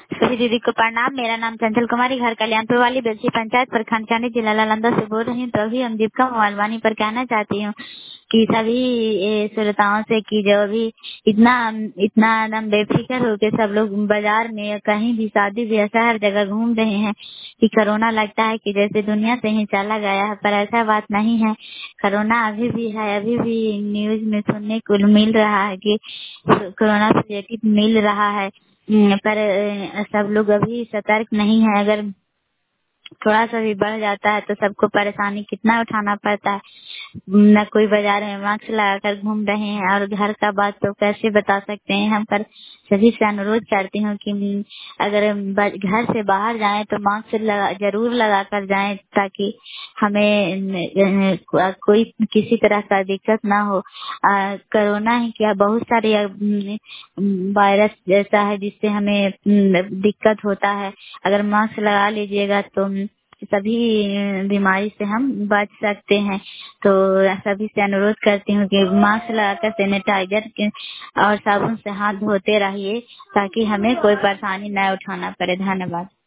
सभी दीदी को प्रणाम। मेरा नाम चंचल कुमारी, घर कल्याणपुर वाली बेलसी पंचायत, प्रखंड कांडी, जिला नालंदा से बोल रही हूँ। तो अभी हम दीपिका मोबाइल वाणी पर कहना चाहती हूँ कि सभी श्रोताओं से कि जो भी इतना इतना एकदम बेफिक्र होके सब लोग बाजार में या कहीं भी शादी ब्याह हर जगह घूम रहे हैं कि कोरोना लगता है कि जैसे दुनिया से ही चला गया है, पर ऐसा बात नहीं है। कोरोना अभी भी है, अभी भी न्यूज में सुनने को मिल रहा है कि कोरोना पॉजिटिव मिल रहा है। पर सब लोग अभी सतर्क नहीं है। अगर थोड़ा सा भी बढ़ जाता है तो सबको परेशानी कितना उठाना पड़ता है। न कोई बाजार में मास्क लगाकर घूम रहे हैं, और घर का बात तो कैसे बता सकते हैं हम। पर सभी से अनुरोध करती हूँ कि अगर घर से बाहर जाएं तो मास्क जरूर लगा कर जाएं, ताकि हमें कोई किसी तरह का दिक्कत ना हो। कोरोना ही क्या, बहुत सारे वायरस जैसा है जिससे हमें दिक्कत होता है। अगर मास्क लगा लीजिएगा तो सभी बीमारी से हम बच सकते हैं। तो सभी से अनुरोध करती हूँ कि मास्क लगाकर सैनिटाइजर और साबुन से हाथ धोते रहिए, ताकि हमें कोई परेशानी न उठाना पड़े। धन्यवाद।